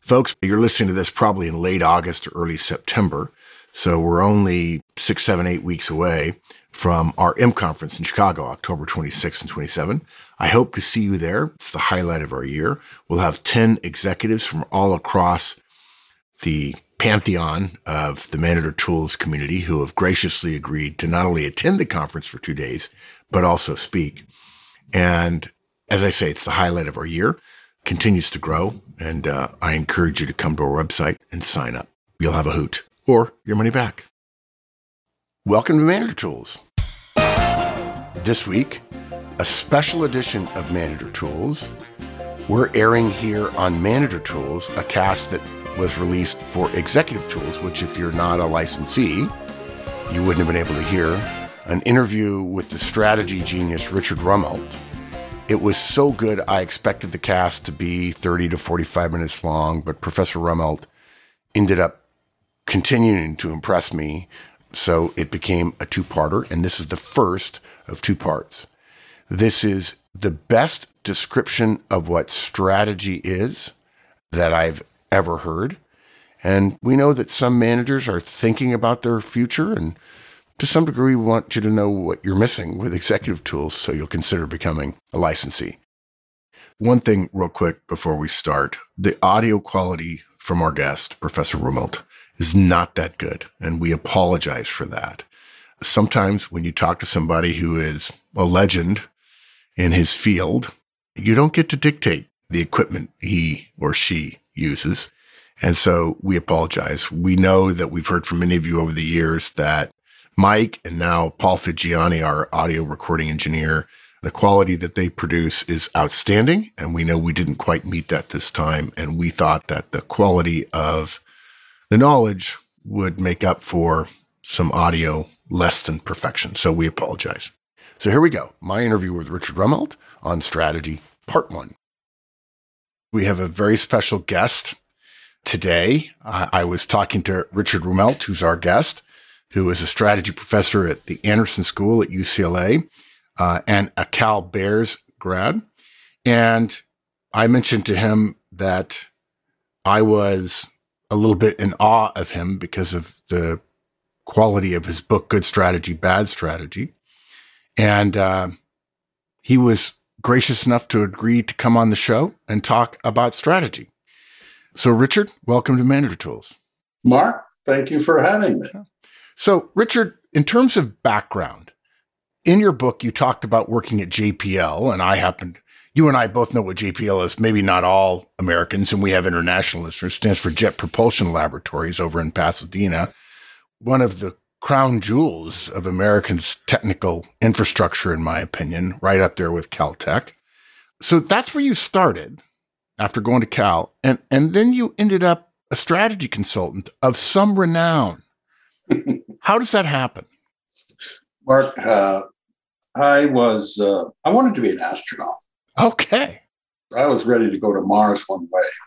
Folks, you're listening to this probably in late August or early September, so we're only 6, 7, 8 weeks away from our M Conference in Chicago, October 26 and 27. I hope to see you there. It's the highlight of our year. We'll have 10 executives from all across the pantheon of the Manager Tools community who have graciously agreed to not only attend the conference for 2 days, but also speak. And as I say, it's the highlight of our year. Continues to grow, and I encourage you to come to our website and sign up. You'll have a hoot or your money back. Welcome to Manager Tools. This week, a special edition of Manager Tools. We're airing here on Manager Tools a cast that was released for Executive Tools, which if you're not a licensee, you wouldn't have been able to hear, an interview with the strategy genius Richard Rumelt. It was so good, I expected the cast to be 30 to 45 minutes long, but Professor Rumelt ended up continuing to impress me, so it became a two-parter, and this is the first of two parts. This is the best description of what strategy is that I've ever heard, and we know that some managers are thinking about their future, and to some degree, we want you to know what you're missing with Executive Tools so you'll consider becoming a licensee. One thing real quick before we start, the audio quality from our guest, Professor Rumelt, is not that good, and we apologize for that. Sometimes when you talk to somebody who is a legend in his field, you don't get to dictate the equipment he or she uses, and so we apologize. We know that we've heard from many of you over the years that Mike and now Paul Figiani, our audio recording engineer, the quality that they produce is outstanding, and we know we didn't quite meet that this time, and we thought that the quality of the knowledge would make up for some audio less than perfection, so we apologize. So here we go, my interview with Richard Rumelt on strategy, part 1. We have a very special guest today. I was talking to Richard Rumelt, who's our guest, who is a strategy professor at the Anderson School at UCLA and a Cal Bears grad. And I mentioned to him that I was a little bit in awe of him because of the quality of his book, Good Strategy, Bad Strategy. And he was gracious enough to agree to come on the show and talk about strategy. So, Richard, welcome to Manager Tools. Mark, thank you for having me. So, Richard, in terms of background, in your book, you talked about working at JPL, and you and I both know what JPL is, maybe not all Americans, and we have international listeners, stands for Jet Propulsion Laboratories over in Pasadena, one of the crown jewels of Americans' technical infrastructure, in my opinion, right up there with Caltech. So that's where you started after going to Cal, and then you ended up a strategy consultant of some renown. How does that happen? Mark, I wanted to be an astronaut. Okay. I was ready to go to Mars one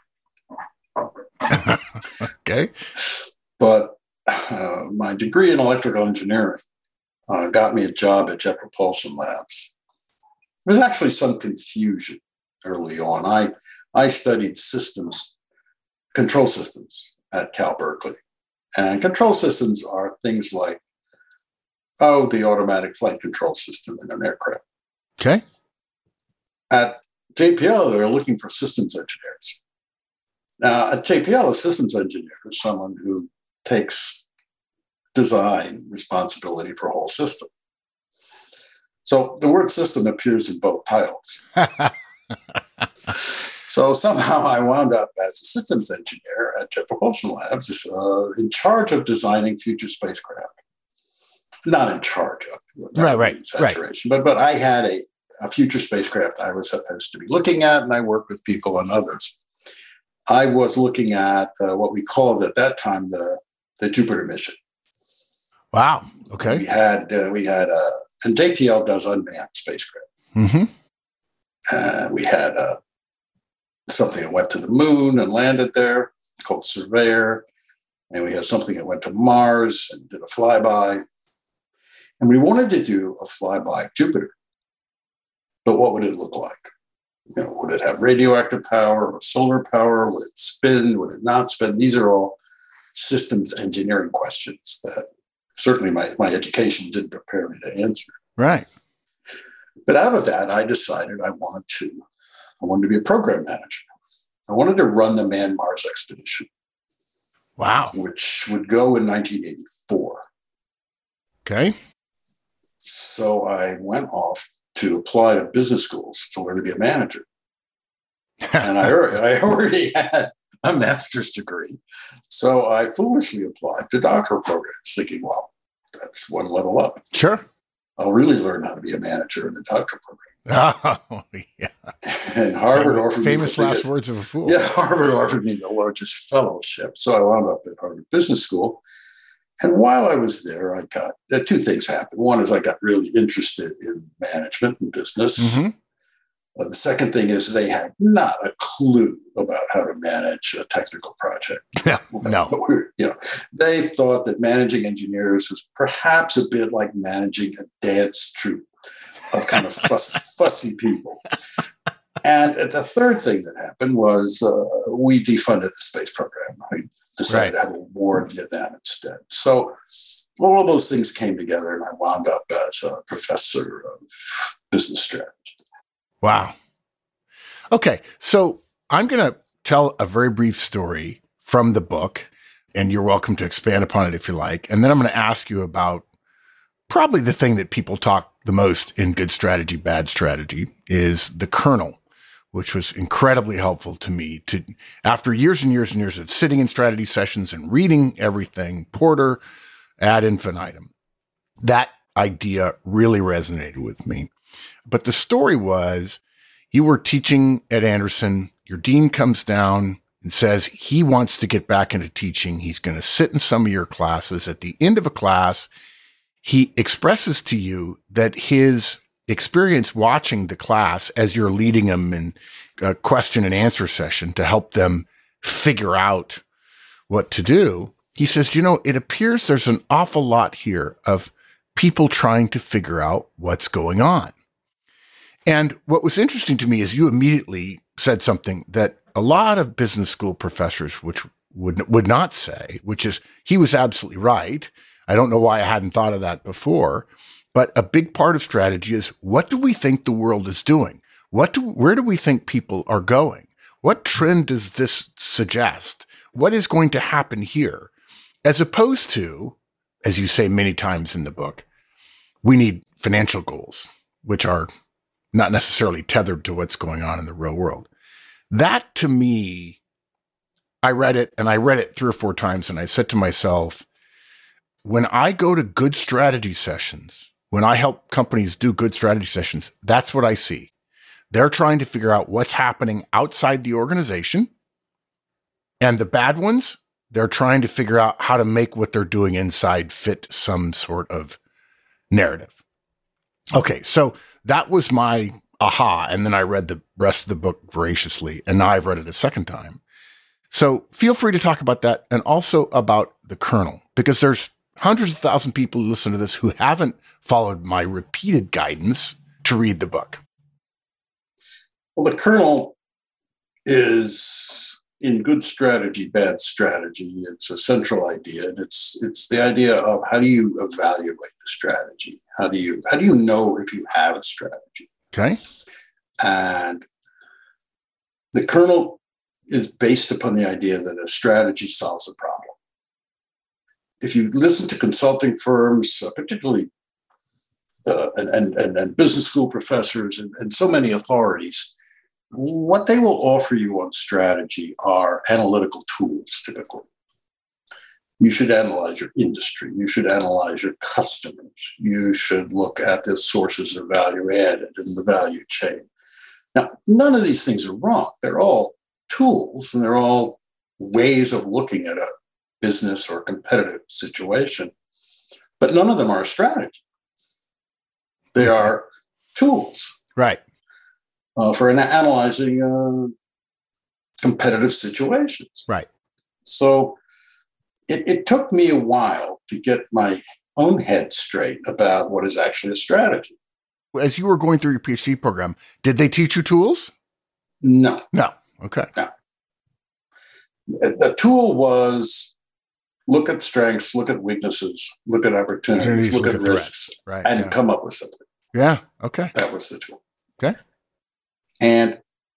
way. Okay. But my degree in electrical engineering got me a job at Jet Propulsion Labs. There was actually some confusion early on. I studied control systems at Cal Berkeley. And control systems are things like, the automatic flight control system in an aircraft. Okay. At JPL, they're looking for systems engineers. Now, at JPL, a systems engineer is someone who takes design responsibility for a whole system. So the word system appears in both titles. So somehow I wound up as a systems engineer at Jet Propulsion Labs in charge of designing future spacecraft. Not in charge of, right. Exaggeration, but I had a future spacecraft I was supposed to be looking at, and I worked with people and others. I was looking at what we called at that time the Jupiter mission. Wow. Okay. We had and JPL does unmanned spacecraft. Mm-hmm. We had something that went to the moon and landed there called Surveyor. And we had something that went to Mars and did a flyby. And we wanted to do a flyby of Jupiter. But what would it look like? Would it have radioactive power or solar power? Would it spin? Would it not spin? These are all systems engineering questions that certainly my education didn't prepare me to answer. Right. But out of that, I decided I wanted to be a program manager. I wanted to run the Man-Mars expedition. Wow. Which would go in 1984. Okay. So I went off to apply to business schools to learn to be a manager. And I already had a master's degree. So I foolishly applied to doctoral programs, thinking, well, that's one level up. Sure. I'll really learn how to be a manager in the doctoral program. Oh, yeah. And Harvard offered me famous last words of a fool. Yeah, Harvard offered me the largest fellowship. So I wound up at Harvard Business School. And while I was there, I got two things happened. One is I got really interested in management and business. Mm-hmm. The second thing is they had not a clue about how to manage a technical project. No. They thought that managing engineers was perhaps a bit like managing a dance troupe of kind of fussy people. And the third thing that happened was we defunded the space program. I decided to have a war in Vietnam instead. So all of those things came together, and I wound up as a professor of business strategy. Wow. Okay. So I'm going to tell a very brief story from the book, and you're welcome to expand upon it if you like. And then I'm going to ask you about probably the thing that people talk the most in Good Strategy, Bad Strategy is the kernel, which was incredibly helpful to me after years and years and years of sitting in strategy sessions and reading everything, Porter ad infinitum. That idea really resonated with me. But the story was you were teaching at Anderson. Your dean comes down and says he wants to get back into teaching. He's going to sit in some of your classes. At the end of a class, he expresses to you that his experience watching the class as you're leading them in a question and answer session to help them figure out what to do. He says, it appears there's an awful lot here of people trying to figure out what's going on. And what was interesting to me is you immediately said something that a lot of business school professors which would not say, which is he was absolutely right. I don't know why I hadn't thought of that before, but a big part of strategy is what do we think the world is doing? Where do we think people are going? What trend does this suggest? What is going to happen here? As opposed to, as you say many times in the book, we need financial goals, which are not necessarily tethered to what's going on in the real world. That to me, I read it 3 or 4 times and I said to myself, when I go to good strategy sessions, when I help companies do good strategy sessions, that's what I see. They're trying to figure out what's happening outside the organization. And the bad ones, they're trying to figure out how to make what they're doing inside fit some sort of narrative. Okay, so that was my aha. And then I read the rest of the book voraciously, and now I've read it a second time. So feel free to talk about that and also about the kernel, because there's hundreds of thousands of people who listen to this who haven't followed my repeated guidance to read the book. Well, the kernel is in Good Strategy, Bad Strategy. It's a central idea, and it's the idea of how do you evaluate the strategy? How do you know if you have a strategy? Okay. And the kernel is based upon the idea that a strategy solves a problem. If you listen to consulting firms, particularly and business school professors and so many authorities, what they will offer you on strategy are analytical tools, typically. You should analyze your industry. You should analyze your customers. You should look at the sources of value added in the value chain. Now, none of these things are wrong. They're all tools, and they're all ways of looking at a business or competitive situation, but none of them are a strategy. They are tools. Right. For analyzing competitive situations. Right. So it took me a while to get my own head straight about what is actually a strategy. As you were going through your PhD program, did they teach you tools? No. No. Okay. No. The tool was look at strengths, look at weaknesses, look at opportunities, look at risks, right, and come up with something. Yeah. Okay. That was the tool. Okay. And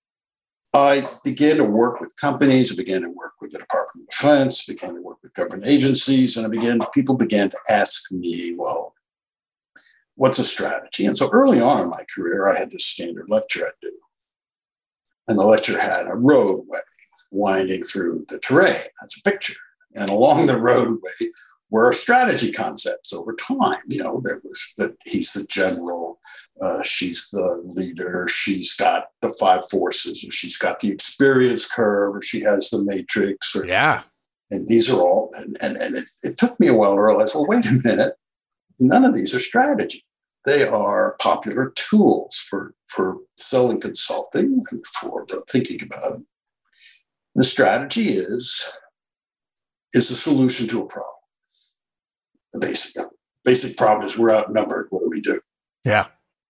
I began to work with companies. I began to work with the Department of Defense, began to work with government agencies, and people began to ask me, well, what's a strategy? And so early on in my career, I had this standard lecture I'd do. And the lecture had a roadway winding through the terrain. That's a picture. And along the roadway were strategy concepts over time. There was he's the general, she's the leader, she's got the 5 forces, or she's got the experience curve, or she has the matrix. And these are all, and it took me a while to realize, well, wait a minute, none of these are strategy. They are popular tools for selling consulting and for thinking about it. The strategy is a solution to a problem. The basic problem is we're outnumbered. What do we do? Yeah.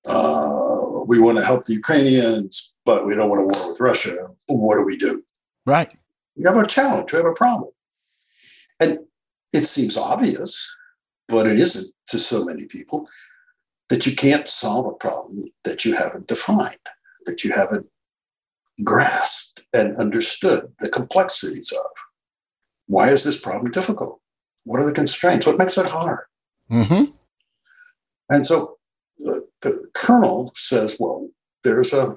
We want to help the Ukrainians, but we don't want to war with Russia. What do we do? Right. We have a challenge. We have a problem. And it seems obvious, but it isn't to so many people, that you can't solve a problem that you haven't defined, that you haven't grasped and understood the complexities of. Why is this problem difficult? What are the constraints? What makes it hard? Mm-hmm. And so the kernel says, well, there's a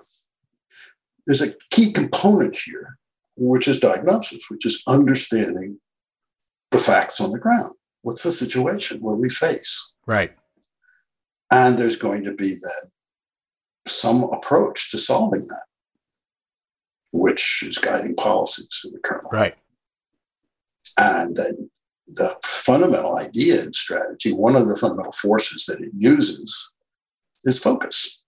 key component here, which is diagnosis, which is understanding the facts on the ground. What's the situation where we face? Right. And there's going to be then some approach to solving that, which is guiding policies in the kernel. Right. And then the fundamental idea in strategy, one of the fundamental forces that it uses is focus.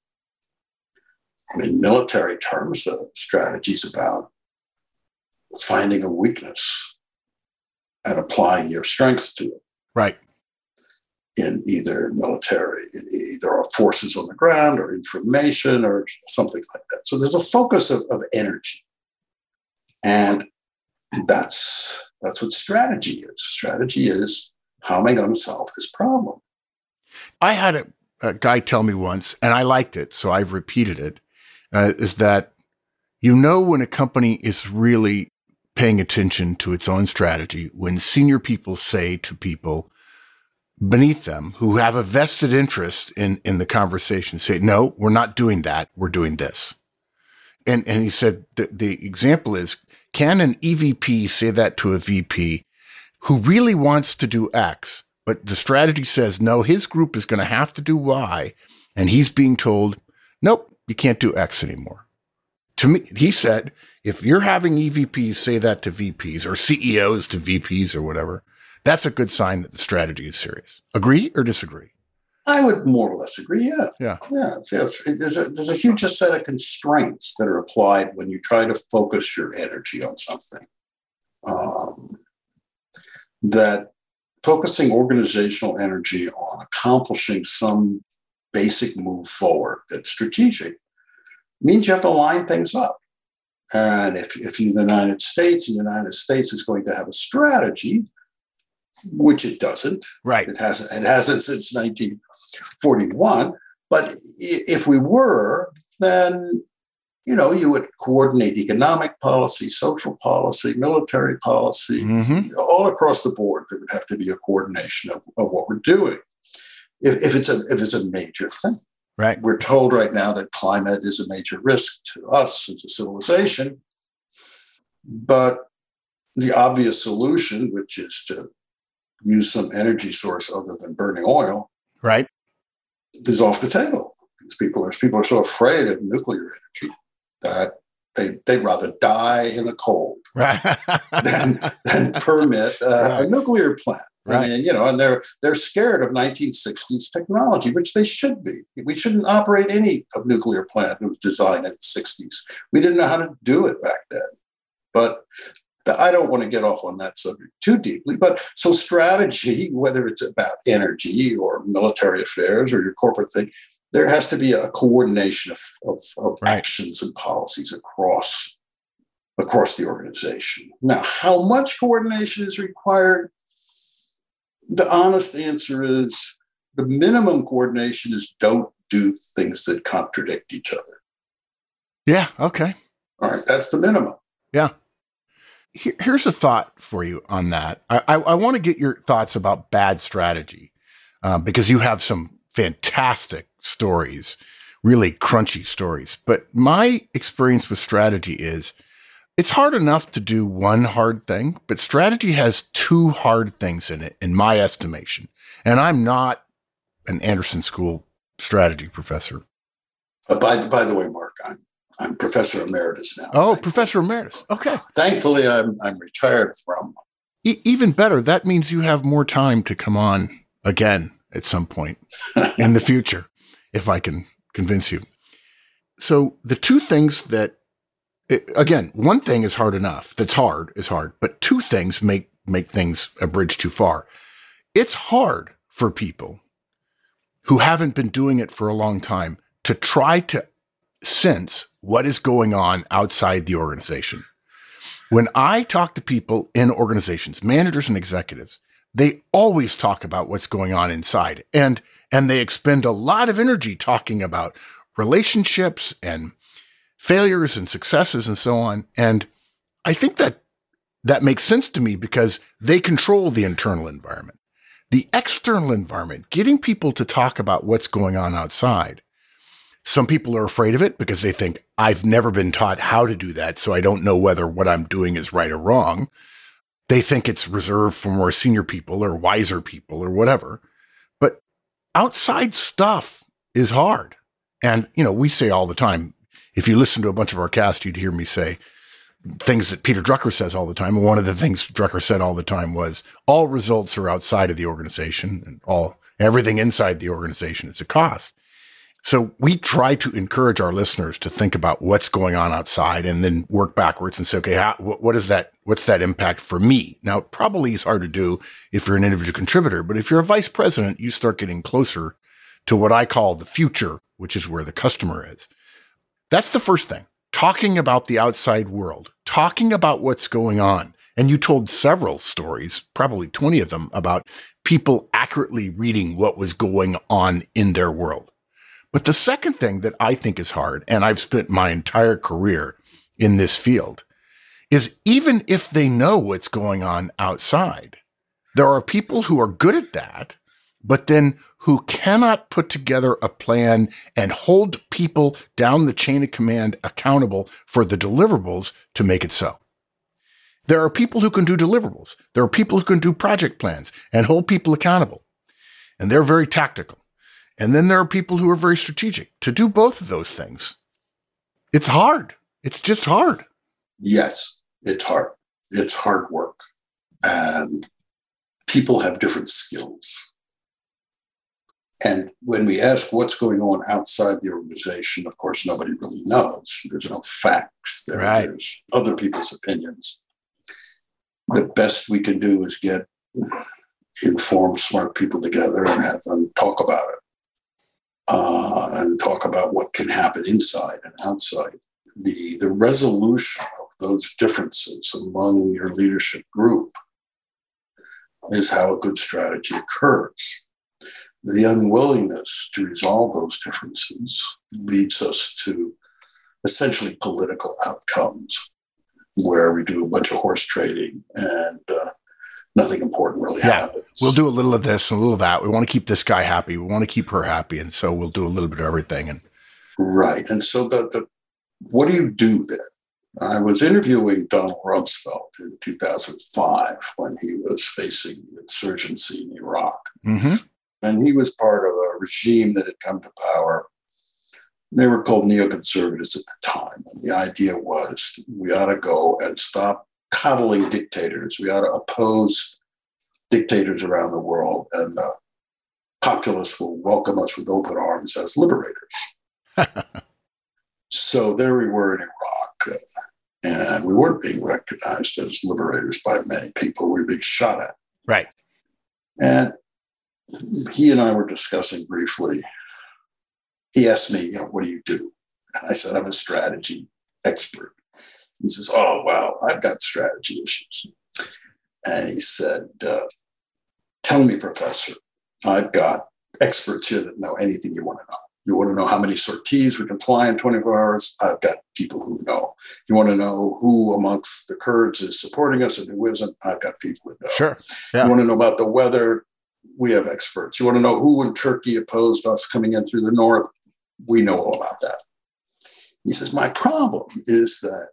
In military terms, the strategy is about finding a weakness and applying your strengths to it. Right. In either military, either our forces on the ground or information or something like that. So there's a focus of energy. And that's what strategy is. Strategy is, how am I going to solve this problem? I had a guy tell me once, and I liked it, so I've repeated it, is that when a company is really paying attention to its own strategy, when senior people say to people beneath them who have a vested interest in the conversation, say, no, we're not doing that, we're doing this. And he said the example is, can an EVP say that to a VP who really wants to do X, but the strategy says, no, his group is going to have to do Y, and he's being told, nope, you can't do X anymore. To me, he said, if you're having EVPs say that to VPs or CEOs to VPs or whatever, that's a good sign that the strategy is serious. Agree or disagree? I would more or less agree. Yeah. There's a huge set of constraints that are applied when you try to focus your energy on something. That focusing organizational energy on accomplishing some basic move forward that's strategic means you have to line things up. And if you're the United States, and the United States is going to have a strategy, which it doesn't. Right. It hasn't since 1941. But if we were, then, you would coordinate economic policy, social policy, military policy, all across the board. There would have to be a coordination of what we're doing. If it's a major thing. Right. We're told right now that climate is a major risk to us and to civilization. But the obvious solution, which is to use some energy source other than burning oil, right, is off the table. Because people are so afraid of nuclear energy that they'd rather die in the cold than permit a nuclear plant. Right. And they're scared of 1960s technology, which they should be. We shouldn't operate any of nuclear plant that was designed in the 60s. We didn't know how to do it back then. But I don't want to get off on that subject too deeply. But so strategy, whether it's about energy or military affairs or your corporate thing, there has to be a coordination of Right. actions and policies across the organization. Now, how much coordination is required? The honest answer is the minimum coordination is don't do things that contradict each other. Yeah. Okay. All right. That's the minimum. Yeah. Here's a thought for you on that. I want to get your thoughts about bad strategy because you have some fantastic stories, really crunchy stories. But my experience with strategy is it's hard enough to do one hard thing, but strategy has two hard things in it, in my estimation. And I'm not an Anderson School strategy professor. By the way, Mark, I'm professor emeritus now. Oh, professor emeritus. Okay. Thankfully, I'm retired from. Even better. That means you have more time to come on again at some point in the future, if I can convince you. So the two things that, again, one thing is hard enough. That's hard is hard, but two things make things a bridge too far. It's hard for people who haven't been doing it for a long time to try to sense what is going on outside the organization. When I talk to people in organizations, managers and executives, they always talk about what's going on inside, and they expend a lot of energy talking about relationships and failures and successes and so on. And I think that makes sense to me because they control the internal environment. The external environment, getting people to talk about what's going on outside. Some people are afraid of it because they think, I've never been taught how to do that, so I don't know whether what I'm doing is right or wrong. They think it's reserved for more senior people or wiser people or whatever. But outside stuff is hard. And, we say all the time, if you listen to a bunch of our casts, you'd hear me say things that Peter Drucker says all the time. And one of the things Drucker said all the time was, all results are outside of the organization and everything inside the organization is a cost. So we try to encourage our listeners to think about what's going on outside and then work backwards and say, okay, what is that? What's that impact for me? Now, it probably is hard to do if you're an individual contributor, but if you're a vice president, you start getting closer to what I call the future, which is where the customer is. That's the first thing. Talking about the outside world, talking about what's going on. And you told several stories, probably 20 of them, about people accurately reading what was going on in their world. But the second thing that I think is hard, and I've spent my entire career in this field, is even if they know what's going on outside, there are people who are good at that, but then who cannot put together a plan and hold people down the chain of command accountable for the deliverables to make it so. There are people who can do deliverables. There are people who can do project plans and hold people accountable. And they're very tactical. And then there are people who are very strategic. To do both of those things, it's hard. It's just hard. Yes, it's hard. It's hard work. And people have different skills. And when we ask what's going on outside the organization, of course, nobody really knows. There's no facts. There's other people's opinions. The best we can do is get informed, smart people together and have them talk about it. And talk about what can happen inside and outside. The resolution of those differences among your leadership group is how a good strategy occurs. The unwillingness to resolve those differences leads us to essentially political outcomes where we do a bunch of horse trading and nothing important really happens. We'll do a little of this and a little of that. We want to keep this guy happy. We want to keep her happy. And so we'll do a little bit of everything. And right. And so what do you do then? I was interviewing Donald Rumsfeld in 2005 when he was facing the insurgency in Iraq. Mm-hmm. And he was part of a regime that had come to power. They were called neoconservatives at the time. And the idea was we ought to go and stop coddling dictators. We ought to oppose dictators around the world, and the populace will welcome us with open arms as liberators. So there we were in Iraq, and we weren't being recognized as liberators by many people. We were being shot at. Right. And he and I were discussing briefly He asked me, what do you do? And I said, I'm a strategy expert. He says, oh, wow, I've got strategy issues. And he said, tell me, Professor, I've got experts here that know anything you want to know. You want to know how many sorties we can fly in 24 hours? I've got people who know. You want to know who amongst the Kurds is supporting us and who isn't? I've got people who know. Sure. Yeah. You want to know about the weather? We have experts. You want to know who in Turkey opposed us coming in through the north? We know all about that. He says, my problem is that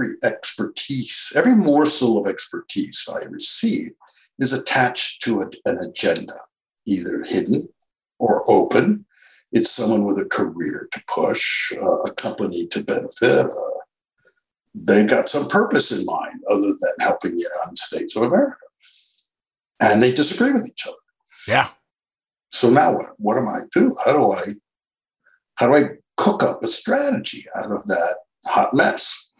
every morsel of expertise I receive is attached to an agenda, either hidden or open. It's someone with a career to push, a company to benefit. They've got some purpose in mind other than helping the United States of America. And they disagree with each other. Yeah. So now what am I do? How do I cook up a strategy out of that hot mess?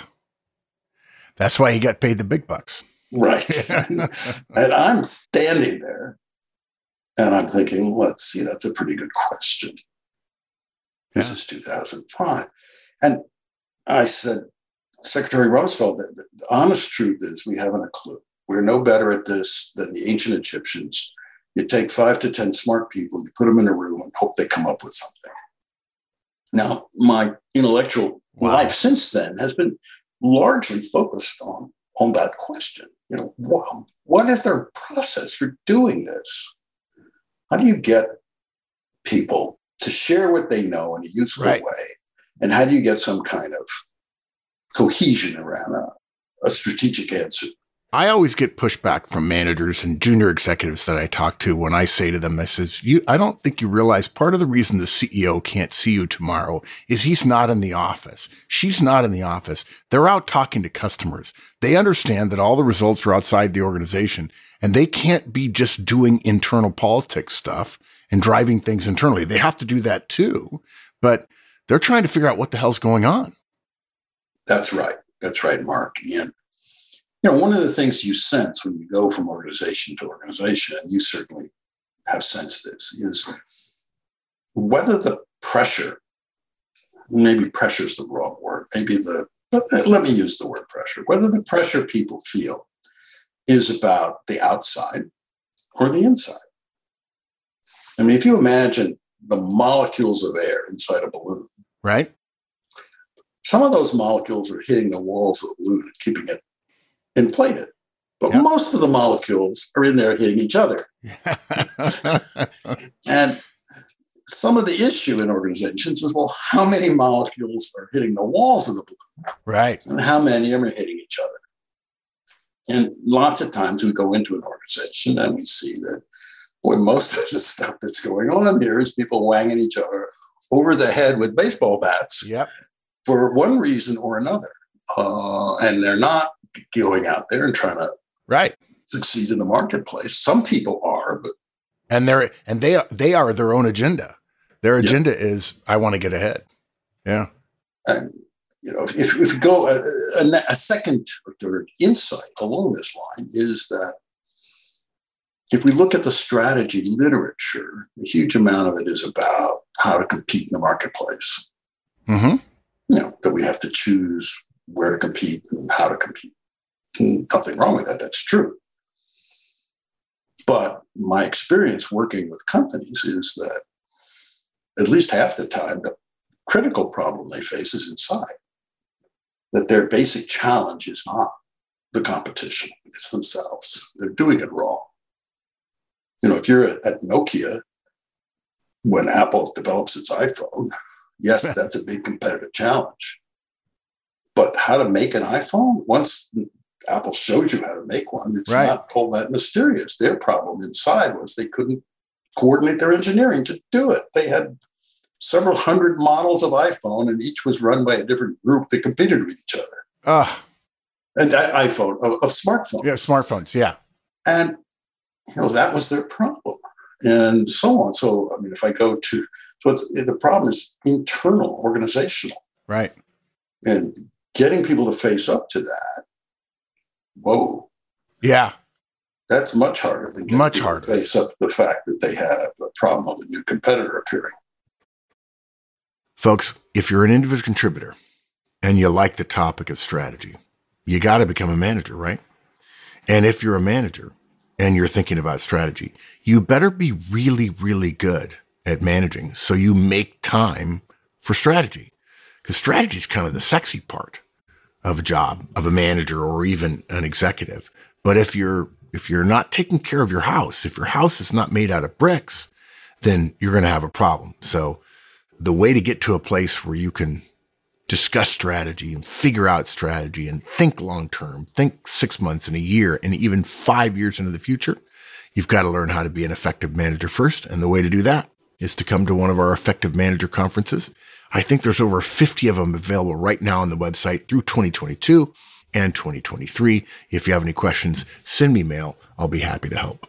That's why he got paid the big bucks. Right. And I'm standing there and I'm thinking, let's see, that's a pretty good question. This is 2005. And I said, Secretary Rumsfeld, the honest truth is we haven't a clue. We're no better at this than the ancient Egyptians. You take 5 to 10 smart people, you put them in a room and hope they come up with something. Now, my intellectual life since then has been largely focused on that question. What is their process for doing this? How do you get people to share what they know in a useful way? And how do you get some kind of cohesion around a strategic answer? I always get pushback from managers and junior executives that I talk to when I say to them, I says, I don't think you realize part of the reason the CEO can't see you tomorrow is he's not in the office. She's not in the office. They're out talking to customers. They understand that all the results are outside the organization and they can't be just doing internal politics stuff and driving things internally. They have to do that too, but they're trying to figure out what the hell's going on. That's right. That's right, Mark. And one of the things you sense when you go from organization to organization, and you certainly have sensed this, is whether the pressure, maybe pressure is the wrong word, but let me use the word pressure, whether the pressure people feel is about the outside or the inside. I mean, if you imagine the molecules of air inside a balloon, right? Some of those molecules are hitting the walls of the balloon and keeping it inflated. But most of the molecules are in there hitting each other. And some of the issue in organizations is, well, how many molecules are hitting the walls of the balloon? Right. And how many are hitting each other? And lots of times we go into an organization and we see that, boy, most of the stuff that's going on here is people whanging each other over the head with baseball bats for one reason or another. And they're not going out there and trying to succeed in the marketplace. Some people are, but they are their own agenda. Their agenda is, I want to get ahead. Yeah. And if we go a second or third insight along this line is that if we look at the strategy literature, a huge amount of it is about how to compete in the marketplace. Mm-hmm. That we have to choose where to compete and how to compete. Nothing wrong with that. That's true. But my experience working with companies is that at least half the time, the critical problem they face is inside. That their basic challenge is not the competition. It's themselves. They're doing it wrong. If you're at Nokia, when Apple develops its iPhone, yes, that's a big competitive challenge. But how to make an iPhone, once Apple shows you how to make one, it's not all that mysterious. Their problem inside was they couldn't coordinate their engineering to do it. They had several hundred models of iPhone, and each was run by a different group that competed with each other. And iPhone, of smartphones. Yeah, smartphones, yeah. And that was their problem, and so on. So, I mean, if I go to, the problem is internal, organizational. Right. And getting people to face up to that, whoa. Yeah. That's much harder than getting people to face up to the fact that they have a problem of a new competitor appearing. Folks, if you're an individual contributor and you like the topic of strategy, you got to become a manager, right? And if you're a manager and you're thinking about strategy, you better be really, really good at managing so you make time for strategy. Because strategy is kind of the sexy part of a job, of a manager or even an executive. But if you're not taking care of your house, if your house is not made out of bricks, then you're going to have a problem. So the way to get to a place where you can discuss strategy and figure out strategy and think long-term, think 6 months and a year and even 5 years into the future, you've got to learn how to be an effective manager first. And the way to do that is to come to one of our effective manager conferences. I think there's over 50 of them available right now on the website through 2022 and 2023. If you have any questions, send me mail. I'll be happy to help.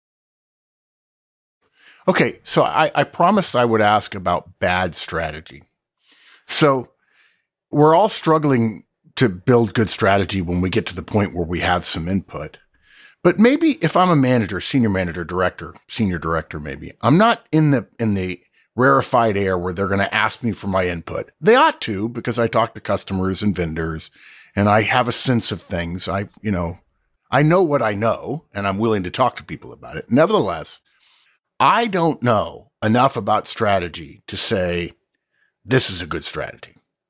Okay, so I promised I would ask about bad strategy. So we're all struggling to build good strategy when we get to the point where we have some input. But maybe if I'm a manager, senior manager, director, senior director, maybe, I'm not in the rarefied air where they're going to ask me for my input. They ought to, because I talk to customers and vendors and I have a sense of things. I know what I know and I'm willing to talk to people about it. Nevertheless, I don't know enough about strategy to say this is a good strategy.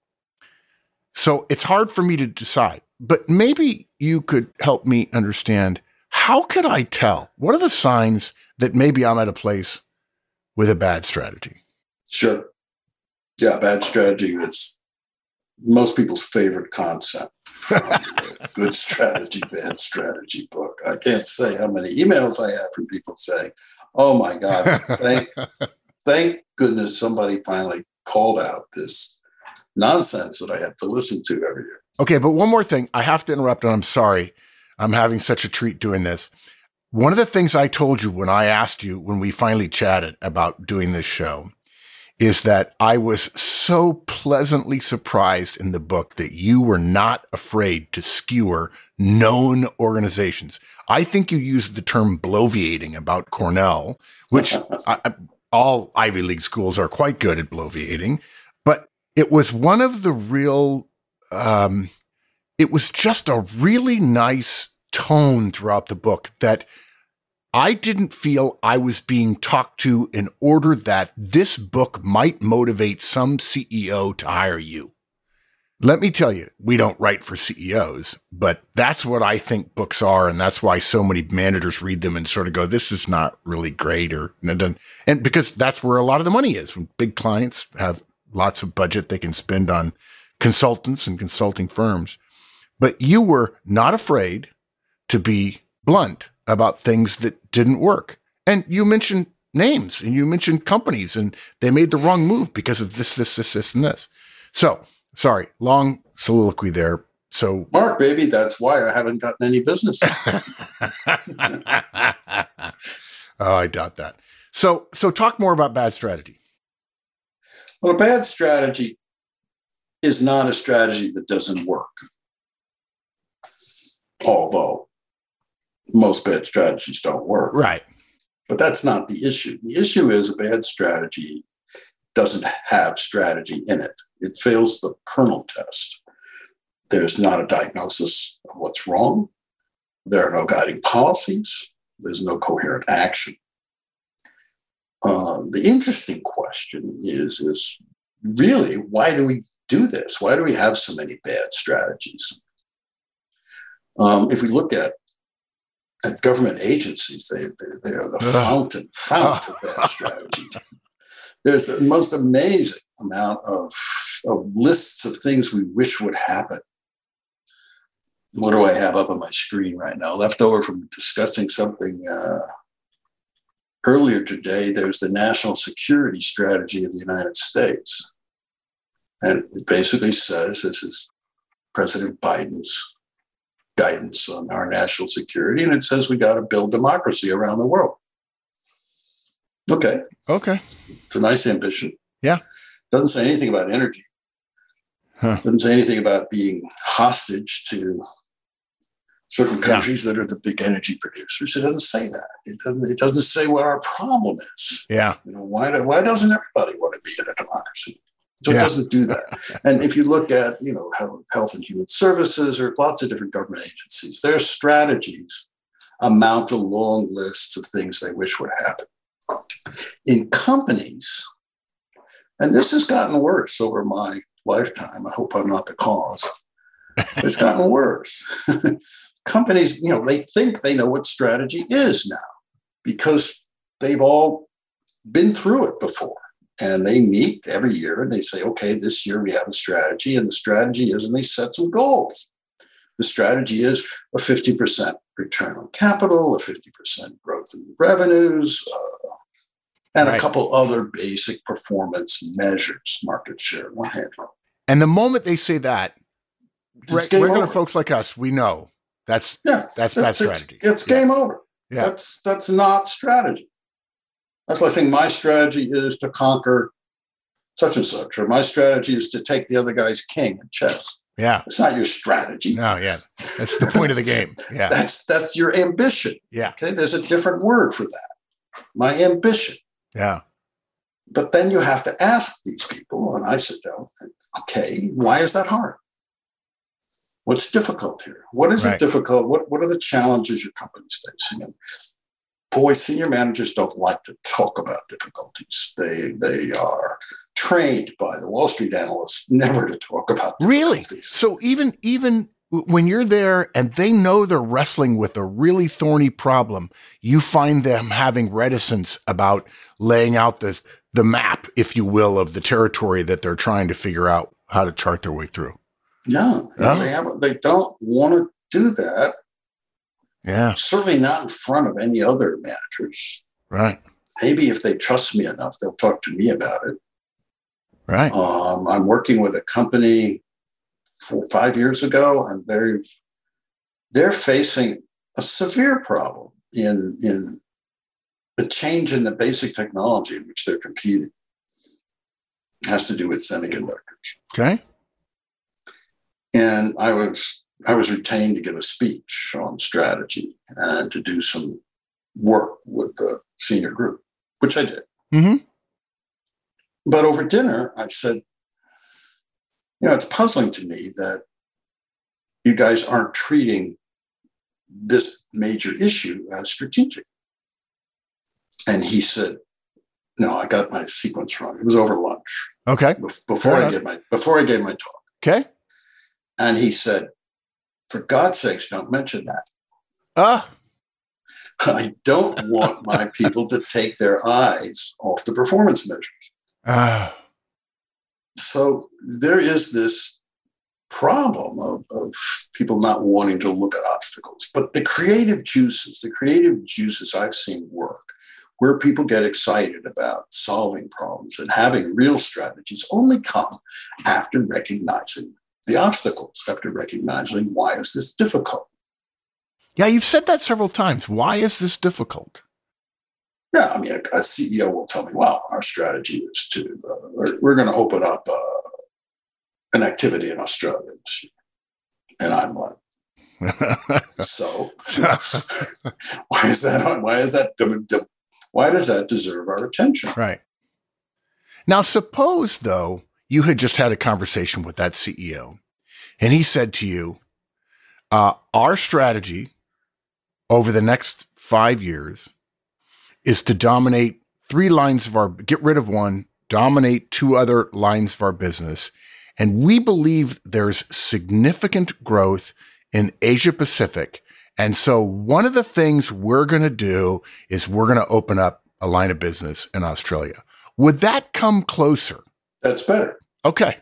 So it's hard for me to decide, but maybe you could help me understand, how could I tell? What are the signs that maybe I'm at a place with a bad strategy? Sure. Yeah, bad strategy is most people's favorite concept from the Good Strategy, Bad Strategy book. I can't say how many emails I have from people saying, oh my God, thank goodness somebody finally called out this nonsense that I have to listen to every year. Okay, but one more thing. I have to interrupt, and I'm sorry. I'm having such a treat doing this. One of the things I told you when I asked you, when we finally chatted about doing this show, is that I was so pleasantly surprised in the book that you were not afraid to skewer known organizations. I think you used the term bloviating about Cornell, which all Ivy League schools are quite good at bloviating, but it was one of the real, it was just a really nice tone throughout the book that I didn't feel I was being talked to in order that this book might motivate some CEO to hire you. Let me tell you, we don't write for CEOs, but that's what I think books are. And that's why so many managers read them and sort of go, this is not really great. And because that's where a lot of the money is. When big clients have lots of budget they can spend on consultants and consulting firms. But you were not afraid to be blunt about things that didn't work. And you mentioned names and you mentioned companies and they made the wrong move because of this, and this. So, sorry, long soliloquy there. So, Mark, baby, that's why I haven't gotten any businesses. Oh, I doubt that. So talk more about bad strategy. Well, a bad strategy is not a strategy that doesn't work. Although most bad strategies don't work. Right. But that's not the issue. The issue is a bad strategy doesn't have strategy in it. It fails the kernel test. There's not a diagnosis of what's wrong. There are no guiding policies. There's no coherent action. The interesting question is really, why do we do this? Why do we have so many bad strategies? If we look at government agencies, they are the fountain of bad strategy. There's the most amazing amount of lists of things we wish would happen. What do I have up on my screen right now? Left over from discussing something earlier today, there's the national security strategy of the United States. And it basically says, this is President Biden's guidance on our national security, and it says we got to build democracy around the world. Okay. It's a nice ambition. Yeah. Doesn't say anything about energy. Doesn't say anything about being hostage to certain countries that are the big energy producers. It doesn't say that. It doesn't say what our problem is. Yeah. Why doesn't everybody want to be in a democracy? So it doesn't do that. And if you look at, Health and Human Services or lots of different government agencies, their strategies amount to long lists of things they wish would happen. In companies, and this has gotten worse over my lifetime. I hope I'm not the cause. It's gotten worse. Companies, they think they know what strategy is now because they've all been through it before. And they meet every year and they say, okay, this year we have a strategy, and the strategy is, and they set some goals. The strategy is a 50% return on capital, a 50% growth in revenues, and a couple other basic performance measures, market share, what have you. And the moment they say that, regular folks like us, we know that's bad strategy. It's game over. Yeah. That's not strategy. That's why I think my strategy is to conquer such and such, or my strategy is to take the other guy's king in chess. Yeah. It's not your strategy. No, yeah. That's the point of the game. Yeah. That's your ambition. Yeah. Okay. There's a different word for that. My ambition. Yeah. But then you have to ask these people, and I sit down and, okay, why is that hard? What's difficult here? What is it difficult? What are the challenges your company's facing? And boy, senior managers don't like to talk about difficulties. They are trained by the Wall Street analysts never to talk about difficulties. Really? So even when you're there and they know they're wrestling with a really thorny problem, you find them having reticence about laying out the map, if you will, of the territory that they're trying to figure out how to chart their way through. Yeah, they don't want to do that. Yeah. Certainly not in front of any other managers. Right. Maybe if they trust me enough, they'll talk to me about it. Right. I'm working with a company 4 or 5 years ago, and they're facing a severe problem in the change in the basic technology in which they're competing. It has to do with semiconductors. Okay. And I was retained to give a speech on strategy and to do some work with the senior group, which I did. Mm-hmm. But over dinner, I said, it's puzzling to me that you guys aren't treating this major issue as strategic. And he said, no, I got my sequence wrong. It was over lunch. Okay. Before I gave my talk. Okay. And he said, for God's sakes, don't mention that. I don't want my people to take their eyes off the performance measures. So there is this problem of people not wanting to look at obstacles. But the creative juices I've seen work, where people get excited about solving problems and having real strategies, only come after recognizing the obstacles, after recognizing why is this difficult. Yeah, you've said that several times. Why is this difficult? Yeah, I mean, a CEO will tell me, well, our strategy is to, we're going to open up an activity in Australia this year. And I'm like, so why does that deserve our attention? Right. Now, suppose, though, you had just had a conversation with that CEO and he said to you, our strategy over the next 5 years is to dominate 3 lines of get rid of one, dominate 2 other lines of our business. And we believe there's significant growth in Asia Pacific. And so one of the things we're going to do is we're going to open up a line of business in Australia. Would that come closer? That's better. Okay.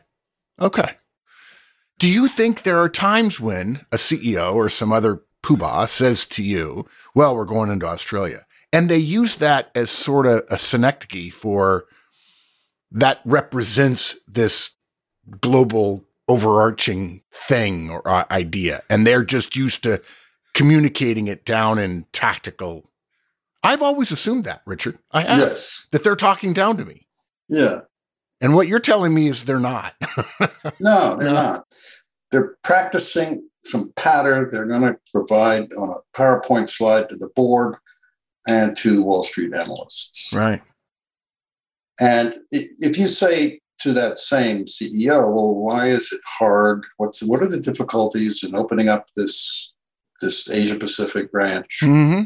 Do you think there are times when a CEO or some other poobah says to you, well, we're going into Australia, and they use that as sort of a synecdoche for that represents this global overarching thing or idea, and they're just used to communicating it down in tactical. I've always assumed that, Richard. I have. Yes. That they're talking down to me. Yeah. And what you're telling me is they're not. No, they're not. They're practicing some pattern they're going to provide on a PowerPoint slide to the board and to Wall Street analysts. Right. And if you say to that same CEO, well, why is it hard? What are the difficulties in opening up this Asia Pacific branch? Mm-hmm.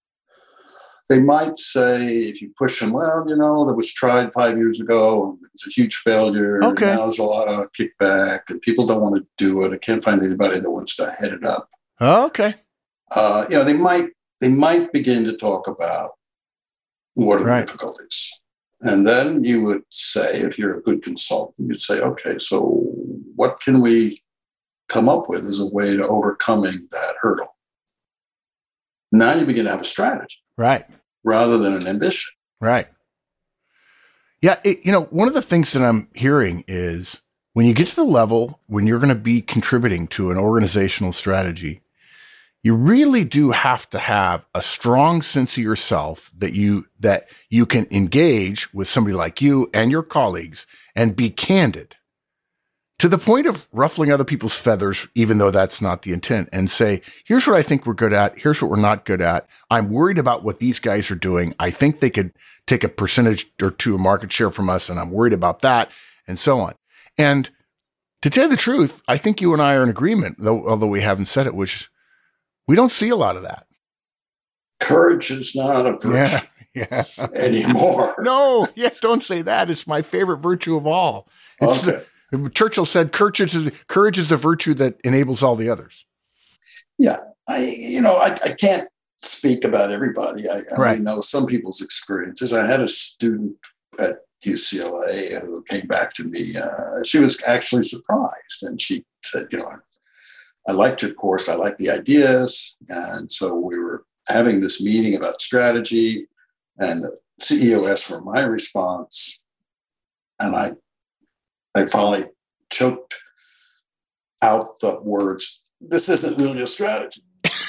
They might say, if you push them, well, that was tried 5 years ago and it was a huge failure. Okay. And now there's a lot of kickback and people don't want to do it. I can't find anybody that wants to head it up. Okay. They might begin to talk about what are the difficulties. And then you would say, if you're a good consultant, you'd say, okay, so what can we come up with as a way to overcoming that hurdle? Now you begin to have a strategy. Right. Rather than an ambition. Right. Yeah. One of the things that I'm hearing is when you get to the level when you're going to be contributing to an organizational strategy, you really do have to have a strong sense of yourself that you can engage with somebody like you and your colleagues and be candid to the point of ruffling other people's feathers, even though that's not the intent, and say, here's what I think we're good at. Here's what we're not good at. I'm worried about what these guys are doing. I think they could take a percentage or two of market share from us, and I'm worried about that, and so on. And to tell you the truth, I think you and I are in agreement, although we haven't said it, which we don't see a lot of that. Courage is not a virtue anymore. No, yes, don't say that. It's my favorite virtue of all. Churchill said, courage is the virtue that enables all the others. Yeah. I can't speak about everybody. I only know some people's experiences. I had a student at UCLA who came back to me. She was actually surprised. And she said, I liked your course. I like the ideas. And so we were having this meeting about strategy. And the CEO asked for my response. And I finally choked out the words, this isn't really a strategy.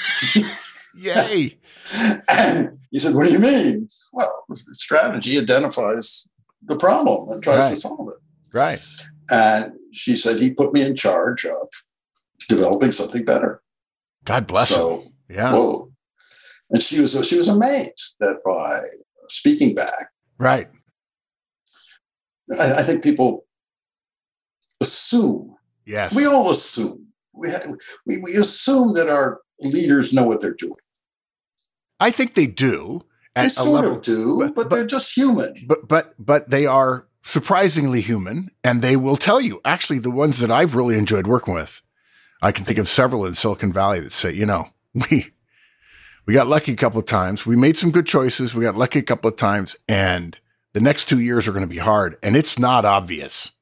Yay. And he said, what do you mean? Well, strategy identifies the problem and tries to solve it. Right. And she said, he put me in charge of developing something better. God bless him. Yeah. Whoa. And she was amazed that by speaking back. Right. I think people assume. Yes. We all assume. We assume that our leaders know what they're doing. I think they do. They sort of do, but they're just human. But they are surprisingly human, and they will tell you. Actually, the ones that I've really enjoyed working with, I can think of several in Silicon Valley that say, we got lucky a couple of times. We made some good choices. We got lucky a couple of times, and the next 2 years are going to be hard, and it's not obvious.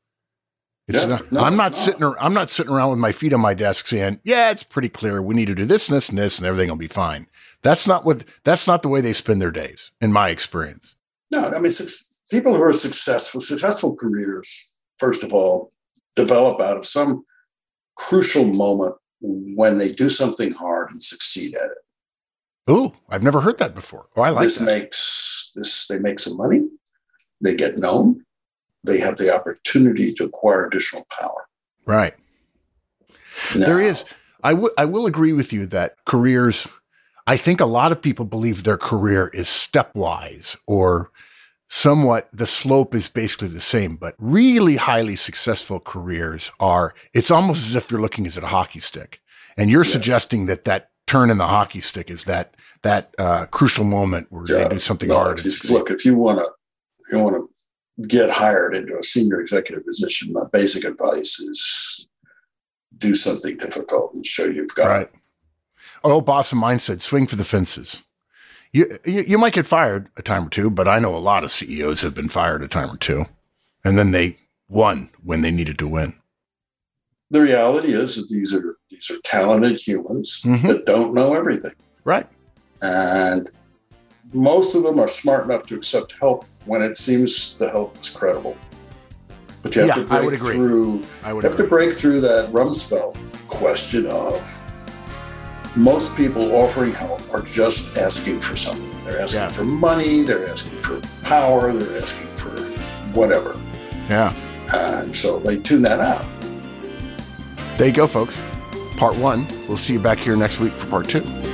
I'm not sitting around with my feet on my desk saying, yeah, it's pretty clear. We need to do this and this and this and everything will be fine. That's not the way they spend their days, in my experience. No, I mean, people who are successful careers, first of all, develop out of some crucial moment when they do something hard and succeed at it. Ooh, I've never heard that before. Oh, I like that. They make some money. They get known. They have the opportunity to acquire additional power. Right. Now, there is. I will agree with you that careers, I think a lot of people believe their career is stepwise or somewhat, the slope is basically the same, but really highly successful careers it's almost as if you're looking at a hockey stick. And you're suggesting that turn in the hockey stick is that crucial moment where they do something hard. If you want to get hired into a senior executive position, my basic advice is do something difficult and show you've got it. An old boss of mine said, swing for the fences. You might get fired a time or two, but I know a lot of CEOs have been fired a time or two, and then they won when they needed to win. The reality is that these are talented humans that don't know everything. Right. And most of them are smart enough to accept help when it seems the help is credible. But you have to break through. You have to break through that Rumsfeld question of most people offering help are just asking for something. They're asking for money. They're asking for power. They're asking for whatever. Yeah. And so they tune that out. There you go, folks. Part 1. We'll see you back here next week for part 2.